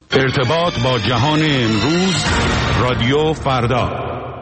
ارتباط با جهان امروز، رادیو فردا.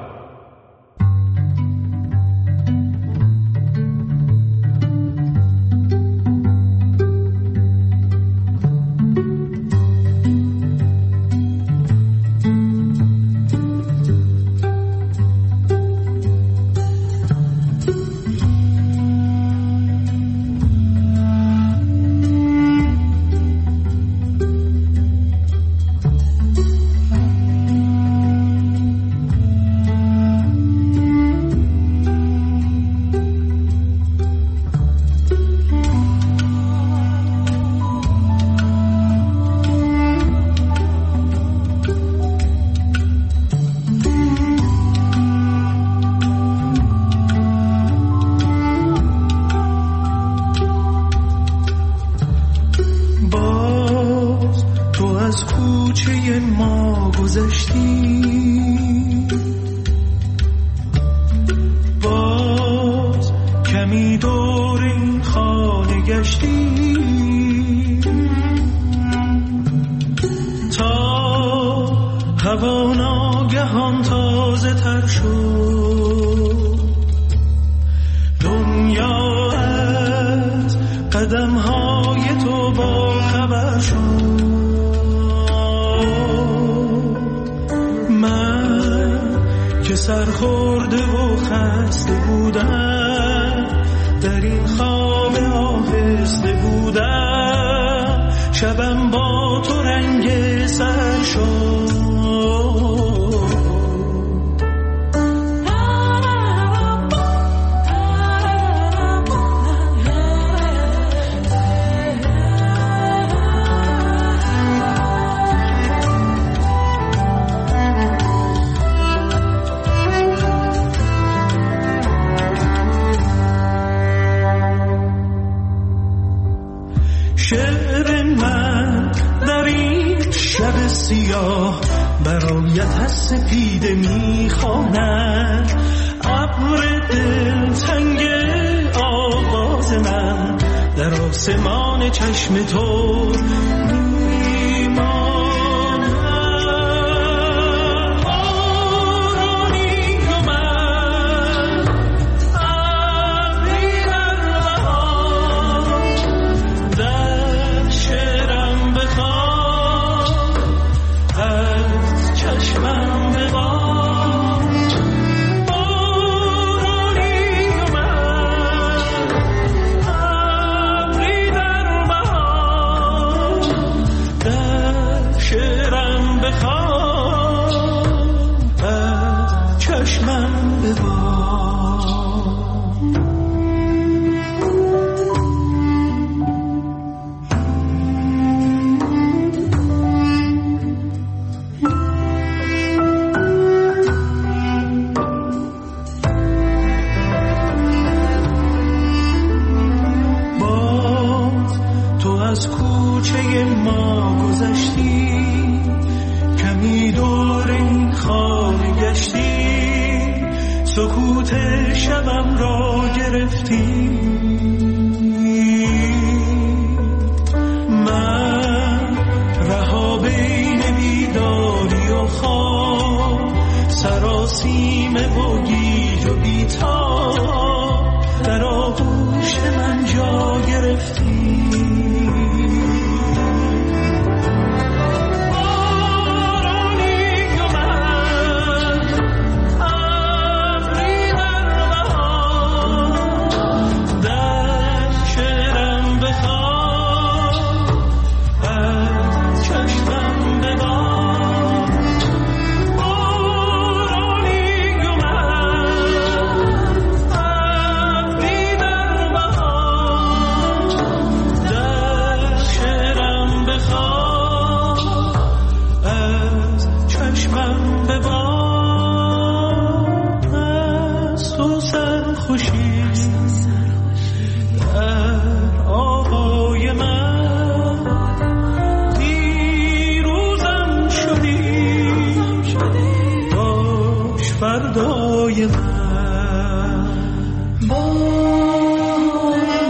فردای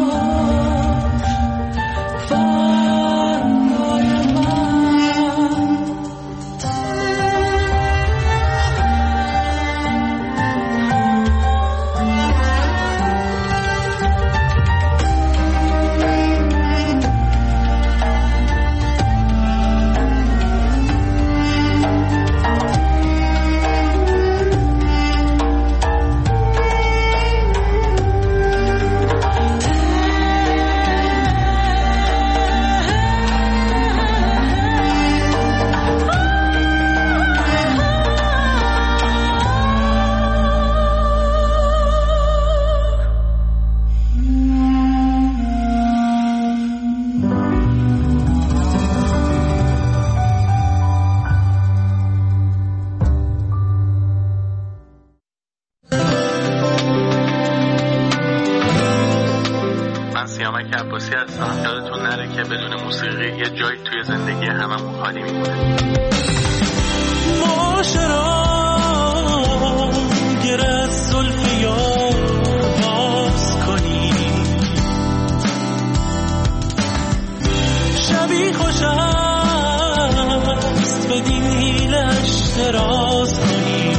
من زندگی هممون خالی میمونه. معاشران گره زلف یار باز کنی، شبی خوش است بدین هیلش دراز کنی.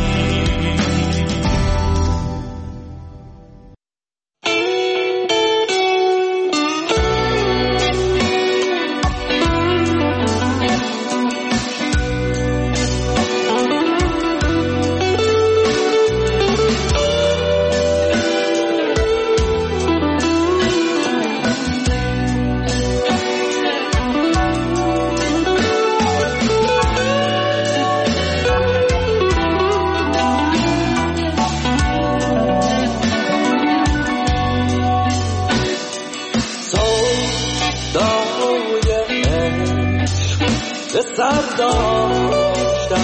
سر داشتم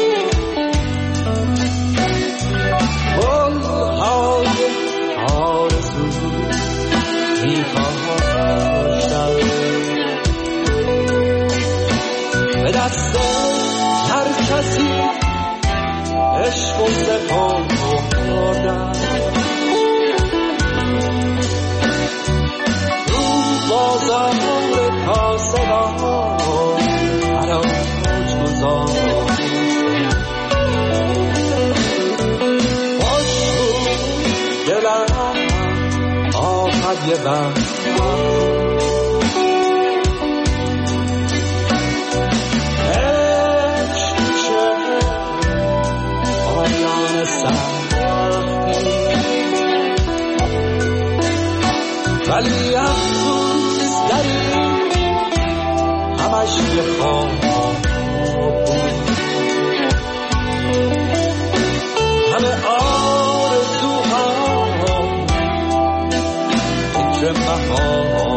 گل‌های آرزو می‌کاشتم، به دست هر کسی عشق و سپردم، رو بازار کاسبان یه بند عشق چه آیان سختی، ولی افسوس داری همش یه خواب بود، همه آرزوها فکر مخواب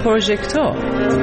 پروژکتور.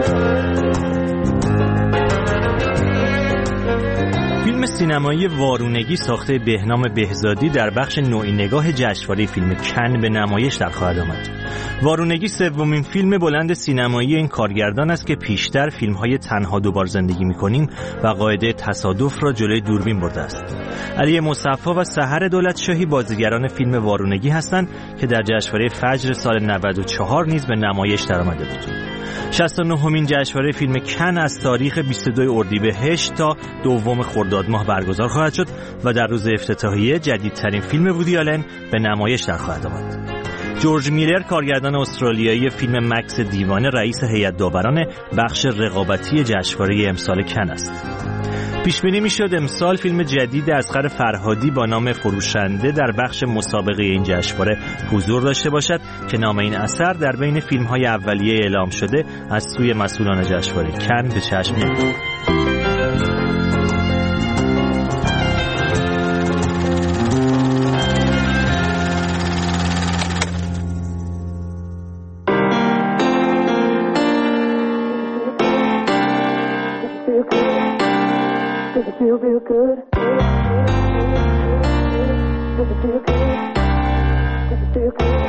فیلم سینمایی وارونگی ساخته بهنام بهزادی در بخش نوعی نگاه جشنواره فیلم کن به نمایش در خواهد آمد. وارونگی سومین فیلم بلند سینمایی این کارگردان است که پیشتر فیلم‌های تنها دوبار زندگی می‌کنیم و قاعده تصادف را جلوی دوربین برده است. علی مصفی و سحر دولتشاهی بازیگران فیلم وارونگی هستند که در جشنواره فجر سال 94 نیز به نمایش درآمده بود. 69مین جشنواره فیلم کن از تاریخ 22 اردیبهشت تا 2 خرداد ماه برگزار خواهد شد و در روز افتتاحیه جدیدترین فیلم وودی آلن به نمایش در خواهد آمد. جورج میلر کارگردان استرالیایی فیلم مکس دیوانه رئیس هیئت داوران بخش رقابتی جشنواره امسال کن است. پیش‌بینی می‌شد امسال فیلم جدید اصغر فرهادی با نام فروشنده در بخش مسابقه این جشنواره حضور داشته باشد که نام این اثر در بین فیلم‌های اولیه اعلام شده از سوی مسئولان جشنواره کن به چشم می‌آید. Does it feel real good? Does it feel good? Does it feel good?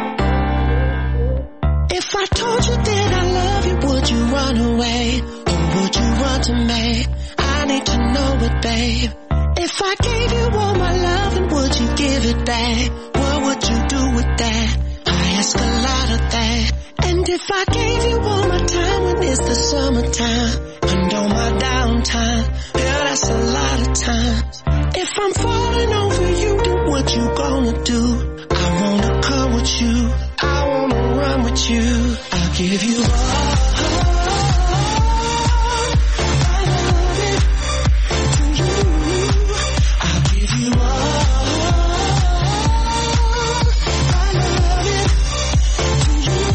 If I told you that I love you, would you run away? Or would you run to me? I need to know it, babe. If I gave you all my love, and would you give it back? What would you do with that? I ask a lot of that. And if I gave you all my time when it's the summertime, and all my downtime, yeah, that's a lot of times. If I'm falling over you, then what you gonna do? I wanna come with you, I wanna run with you. I'll give you all I love it to you. I'll give you all I love it to you.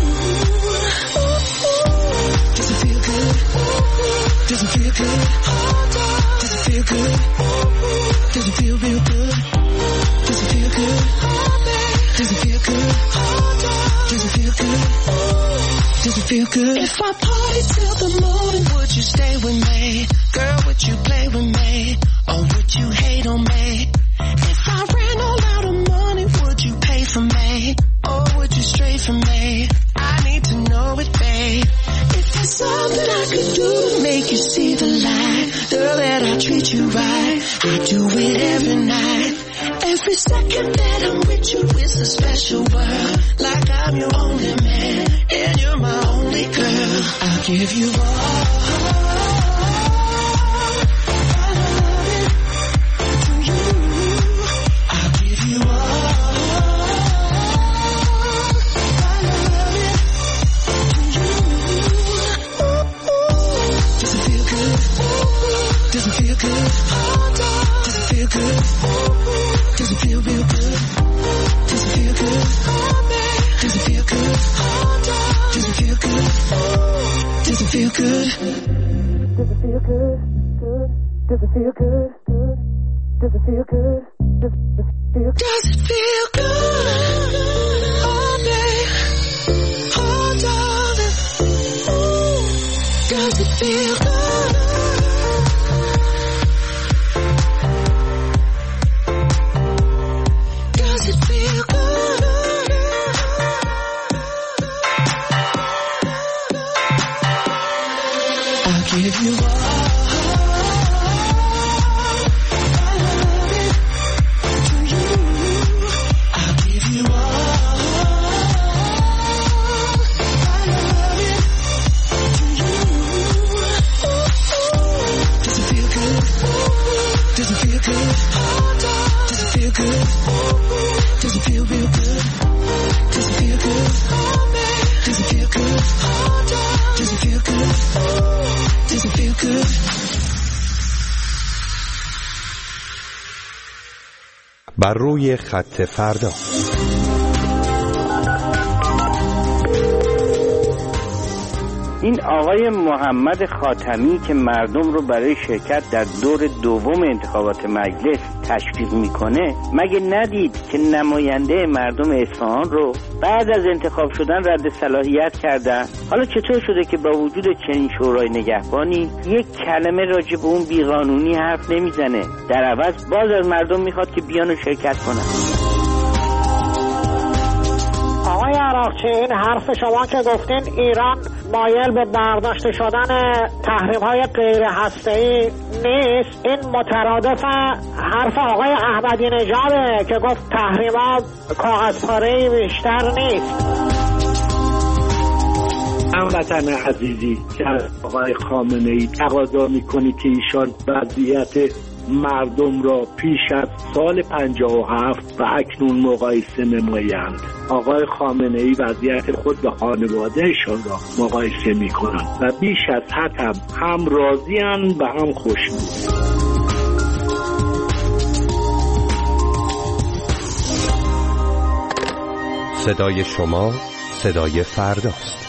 Does it feel good? Does it feel good? Does it feel good? Does it feel real good? Does it feel good? Does it feel good? Does it feel good? Does it feel good? If I party till the morning, would you stay with me? Girl, would you play with me? Or would you hate on me? If I ran all out of money, would you pay for me? Or would you stray from me? I need to know it, babe. If there's something I could do to make you see the light, girl, that I treat you right, I do it every night. Every second that I'm with you is a special world, like I'm your only man, and you're my only girl. I'll give you all I love it to you. I'll give you all I love it to you. Does it feel good? Does it feel good? Does it feel good? Does it feel real good? Does it feel good? Does it feel good? Does it feel good? Does it feel good? Does it feel good? Good. Does it feel good? Good. Does it feel good? Does it feel good? Does it feel good? Oh, babe. Oh, darling. Ooh. Does it feel good? Does it feel good? I'll give you all I love it to you. I'll give you all I love it to you. Does it feel good? Does it feel good? Does it feel good? Does it feel real good? Does it feel good? Does it feel good? Does it feel good? Does it feel good? بر روی خط فردا. این آقای محمد خاتمی که مردم رو برای شرکت در دور دوم انتخابات مجلس تشویق میکنه، مگه ندید که نماینده مردم اصفهان رو بعد از انتخاب شدن رد صلاحیت کردن؟ حالا چطور شده که با وجود چنین شورای نگهبانی یک کلمه راجع به اون بیقانونی حرف نمیزنه، در عوض باز از مردم میخواد که بیان و شرکت کنن؟ آقای عراقچی، این حرف شما که گفتین ایران مایل به برداشته شدن تحریم‌های غیر هسته‌ای نیست، این مترادف حرف آقای احمدی نژاده که گفت تحریم‌ها کاغذپاره‌ای بیشتر نیست. هموطن عزیزی که آقای خامنه‌ای تقاضا می‌کنی که ایشان وضعیت مردم را پیش از سال 57 و اکنون مقایسه نمایند. آقای خامنه‌ای وضعیت خود به خانوادهشان را مقایسه می‌کنند و بیش از حد هم راضی‌اند و هم خوشنود. صدای شما صدای فرداست.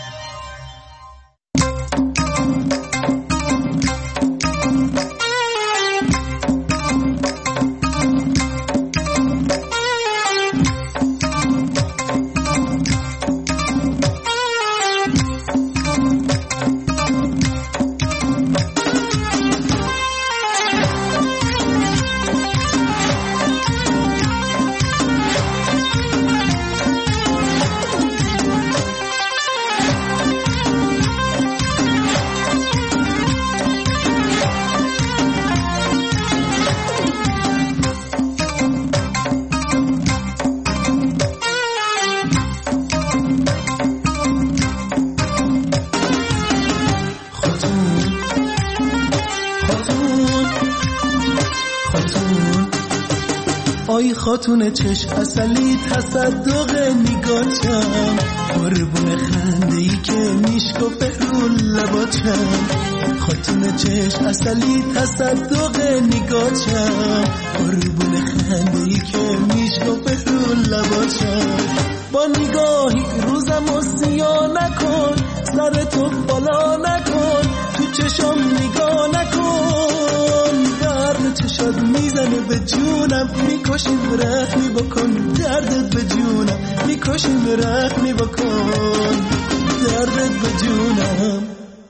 خاتون چشم اصلی تصدق نگاهتم، قربون خنده‌ای که میشکفه رو لباتم. خاتون چشم اصلی تصدق نگاهتم، قربون خنده‌ای که میشکفه رو لباتم. با نگاهی روزمو سیاه نکن، سر تو بالا نکن، تو چشم نگاه نکن. درد چشات میزنه به جونم، میکشیم رحمی بکن. دردت به جونم میکشیم رحمی بکن. دردت به جونم.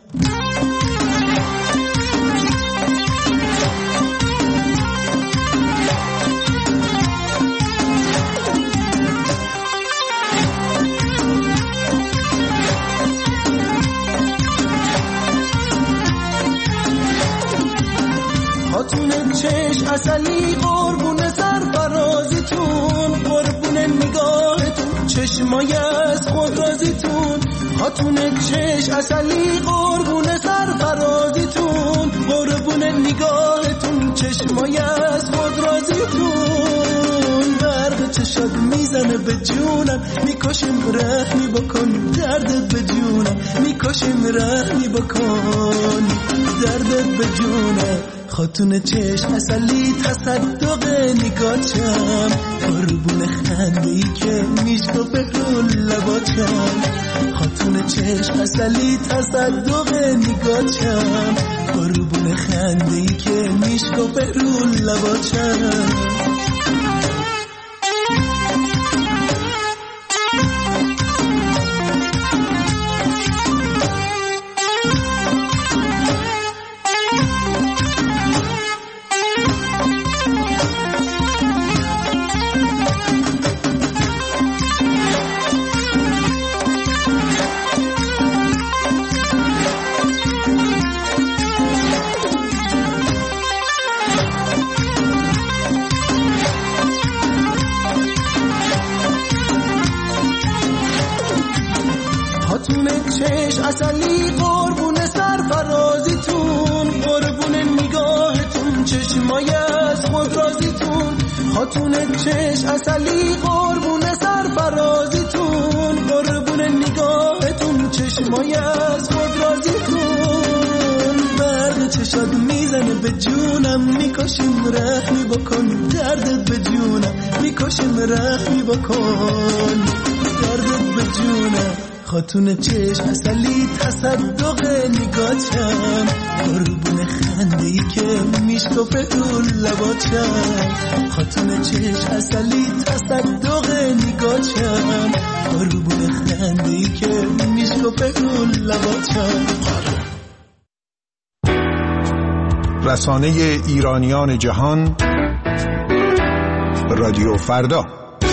خاتون چشم اصلی قربون سرفرازیتون، قربون نگاهتون، چشمای از خود رازیتون. خاتون چشم اصلی قربون سرفرازیتون، قربون نگاهتون، چشمای از خود رازیتون. برق چشات میزنه به جونم، میکشیم رحمی بکن. دردت به جونم میکشیم رحمی بکن. دردت به جونم. خاتون چشم اصلی تصدق نگاهتم، قربون خنده‌ای که میشکفه رو لباتم. خاتون چشم اصلی تصدق نگاهتم، قربون خنده‌ای که میشکفه رو لباتم. اصلی قربون سرفرازیتون، قربون نگاهتون، چشمای از خود رازیتون. خاتون چشم اصلی قربون سرفرازیتون، قربون نگاهتون، چشمای از خود رازیتون. برق چشات میزنه به جونم، میکشیم رحمی بکن. دردت به جونم میکشیم رحمی بکن. دردت به جونم. خاتون چشم اصلی تصدق نگاهتم قربون خنده‌ای که میشکفه رو لباتم خاتون چشم اصلی تصدق نگاهتم قربون خنده‌ای که میشکفه رو لباتم. رسانه ایرانیان جهان رادیو فردا.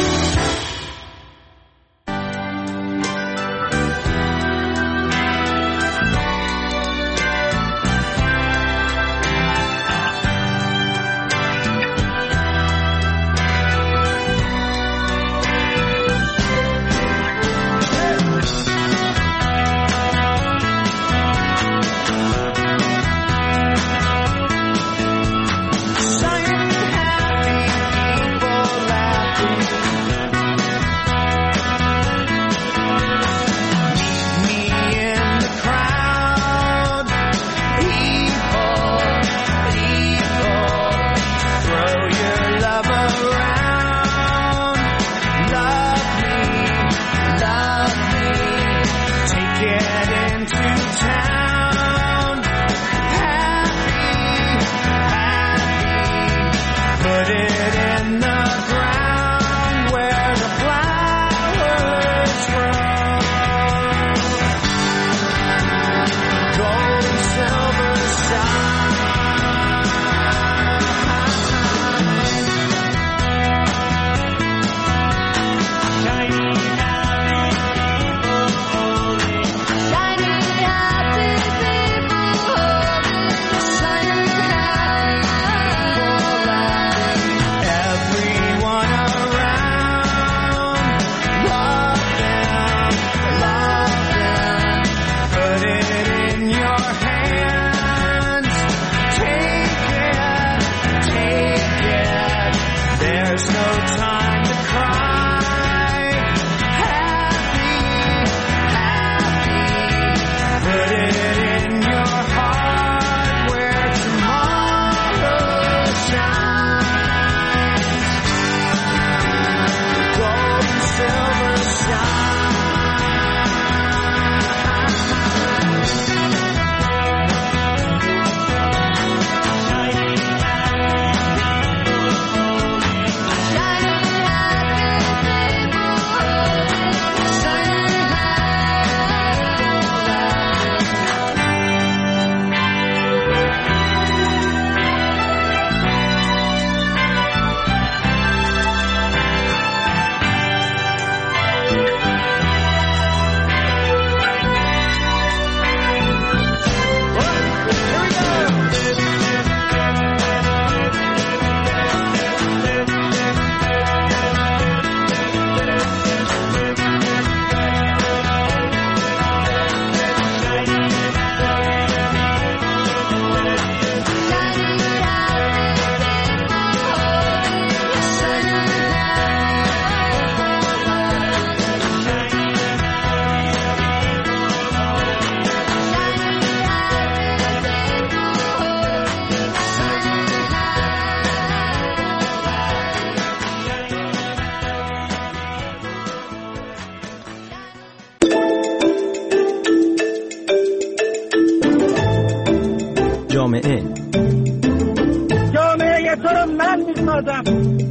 جامعه تو رو من میسازم.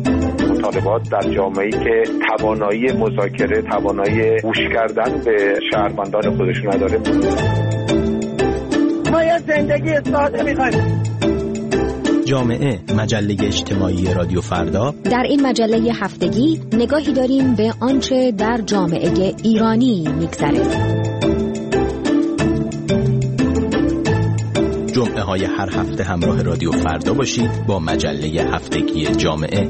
مطالبات در جامعه‌ای که توانایی مذاکره، توانایی گوش کردن به شهروندان خودش نداره. ما یه زندگی ساده می‌خوایم. جامعه، مجله اجتماعی رادیو فردا. در این مجله هفتگی نگاهی داریم به آنچه در جامعه ایرانی می‌گذرد. جمعه های هر هفته همراه رادیو فردا باشید با مجله هفتگی جامعه.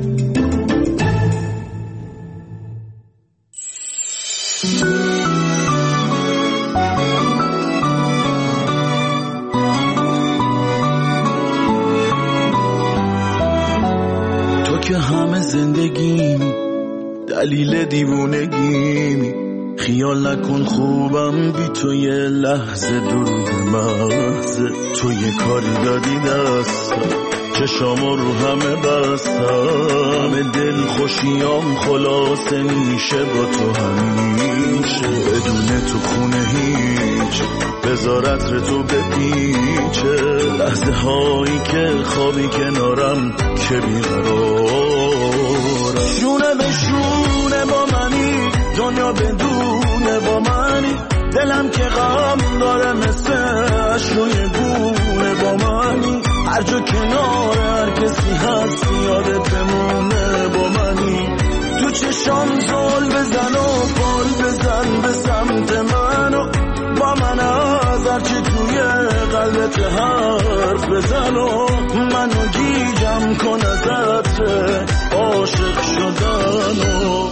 تو که همه زندگیم دلیل دیوونگیم، خیال نکن خوبم بی تو یه لحظه دور مغزه. تو یه کاری دادی دستم، چشامو رو همه بستم، دل خوشیام خلاصه میشه با تو همیشه. بدون تو خونه هیچ بذارت تو بپیچه لحظه هایی که خوابی کنارم که بیقرارم شونه به شونه با منی دنیا بدونه با منی دلم که غم داره مثل روی گونه با منی هر جا کنار هر کسی هست یادت بمونه با منی تو چشام زل بزن و پل بزن به سمت منو با من از هرچی توی قلبت حرف بزن و منو گیجم کن از عطر عاشق شدنو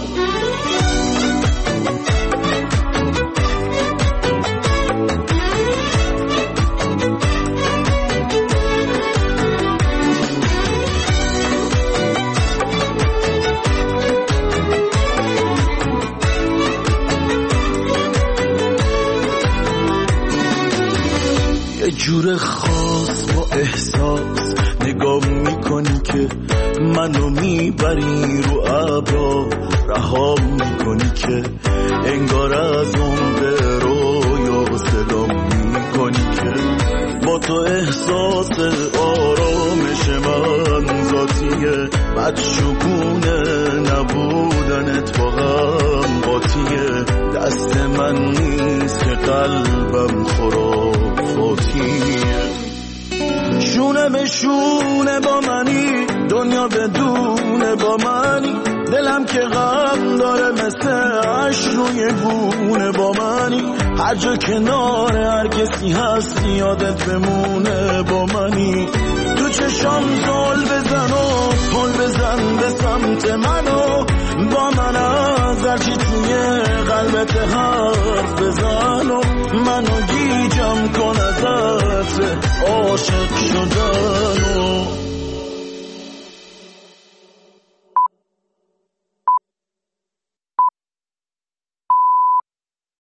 جور خاص با احساس نگاه میکنی که منو میبری رو ابرا رها میکنی که انگار از اون به رویا صدا میکنی که با تو احساس آرامش من ذاتیه بدشگونه نبودنت با هم قاطیه دست من نیست که قلبم خرافاتیه شونه به شونه با منی دنیا بدونه با منی دلم که غم داره مثل عشق روی گونه با منی هر جا کنار هر کسی هستی یادت بمونه با منی تو چشام زل بزن و پل بزن به سمت منو با من از هرچی توی قلبت حرف بزن و منو گیجم کن از عطر عاشق شدنو